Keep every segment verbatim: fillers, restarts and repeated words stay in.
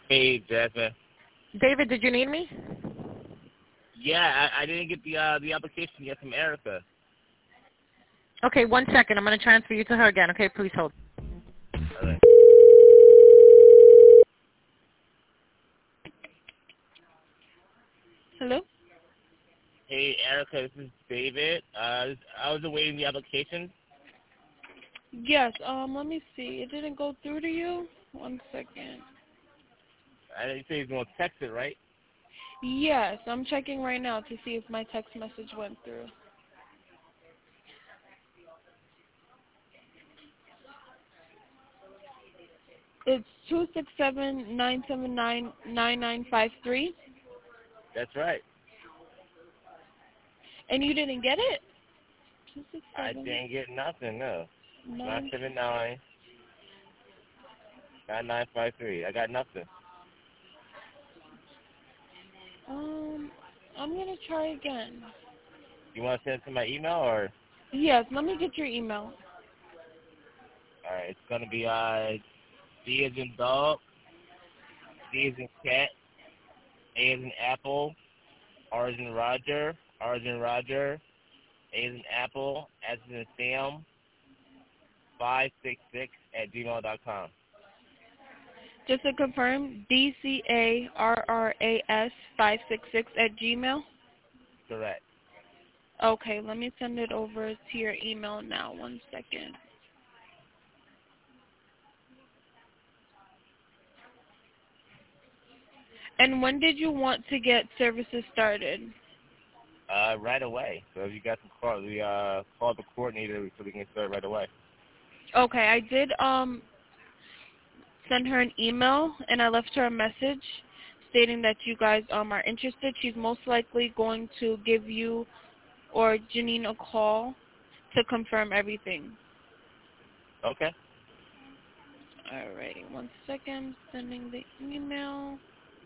Hey, Jasmine. David, did you need me? Yeah, I, I didn't get the uh, the application yet from Erica. Okay, one second. I'm going to transfer you to her again. Okay, please hold. All right. Hello? Hey, Erica, this is David. Uh, I was awaiting the application. Yes, um, let me see. It didn't go through to you? One second. I didn't say you was going to text it, right? Yes, I'm checking right now to see if my text message went through. It's two six seven nine seven nine nine nine five three. That's right. And you didn't get it? I two six seven didn't get nothing, no. nine nine. seven nine nine nine five three. I got nothing. Um, I'm going to try again. You want to send it to my email or? Yes, let me get your email. All right, it's going to be uh, D as in dog, C as in cat, A as in apple, R as in Roger, R as in Roger, A as in apple, S as in Sam, five six six at gmail dot com. Just to confirm, D C A R R A S five six six at Gmail? Correct. Okay, let me send it over to your email now. One second. And when did you want to get services started? Uh, right away. So if you got some call, we uh call the coordinator so we can start right away. Okay, I did um send her an email and I left her a message stating that you guys um are interested. She's most likely going to give you or Janine a call to confirm everything. Okay. Alrighty, one second. Sending the email.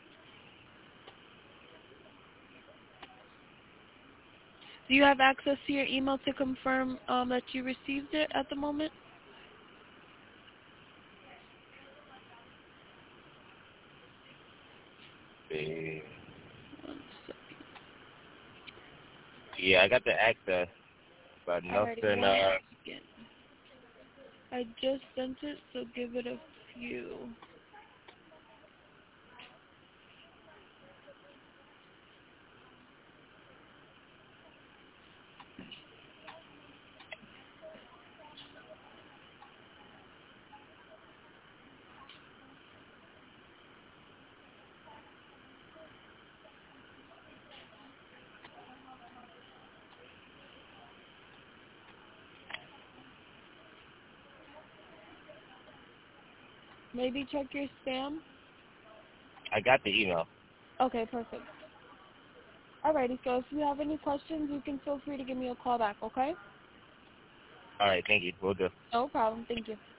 Do you have access to your email to confirm um, that you received it at the moment? See. One second. Yeah, I got the access, but Alrighty, nothing. one Uh, second. I just sent it, so give it a few. Maybe check your spam. I got the email. Okay, perfect. Alrighty, so if you have any questions, you can feel free to give me a call back, okay? All right, thank you. We'll do. No problem. Thank you.